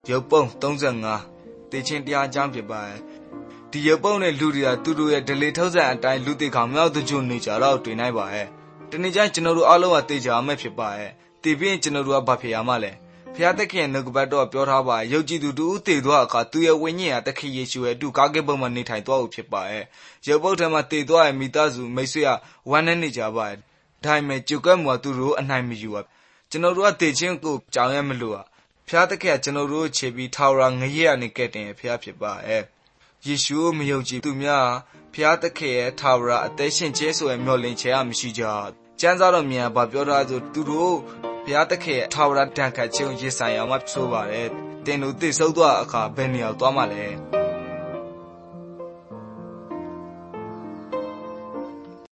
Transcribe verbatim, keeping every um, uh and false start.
ရုပ်ပုံသုံးဆယ့်ငါးတေချင်းတရားအကြောင်းဖြစ်ပါတယ်ဒီရုပ်ပုံနဲ့လူတွေကသူတို့ရဲ့ဒလေထုတ်ဆန်အတိုင်းလူတေခေါင်မြောက်သူကြုံနေကြတော့တွေ့နိုင်ပါရဲ့တနေ့ကျရင်ကျွန်တော်တို့အားလုံးကတေချာမယ်ဖြစ်ပါရဲ့တေပြီးရင်ကျွန်တော်တို့ကဘာဖြစ်ရမှာလဲဖျားသခင်ရဲ့နှုတ်ကပတ်တော်ပြောထားပါရဲ့ယုံကြည်သူတူဦးတေသွားအခါသူရဲ့ဝိညာဉ်ဟာသခင်ယေရှုရဲ့အတူကားကဲပုံမှာနေထိုင်သွားဖို့ဖြစ်ပါရဲ့ရုပ်ပုံထဲမှာတေသွားရဲ့မိသားစုမိတ်ဆွေကဝမ်းနဲ့နေကြပါရဲ့ဒါပေမဲ့ကြုတ်ကဲမှုကသူတို့အနိုင်မယူပါကျွန်တော်တို့ကတေချင်းကိုကြောင်ရမလို့ဖျားသခင်ကကျွန်တော်တို့ခြေပြီးထာဝရငရေကနေကဲ့တင်ဖျားဖြစ်ပါရဲ့ယေရှုကိုမယုံကြည်သူများဖျားသခင်ရဲ့ထာဝရအသက်ရှင်ခြင်းဆိုရဲ့မျှော်လင့်ခြင်းအမရှိကြကျမ်းစာတော်မြတ်ဘာပြောထားဆိုသူတို့ဘုရားသခင်ရဲ့ထာဝရတန်ခတ်ခြင်းကိုရင်ဆိုင်အောင်မဆိုပါတယ်တင်တို့သိဆုံးသွားအခါဘယ်နေရာသွားမှလဲ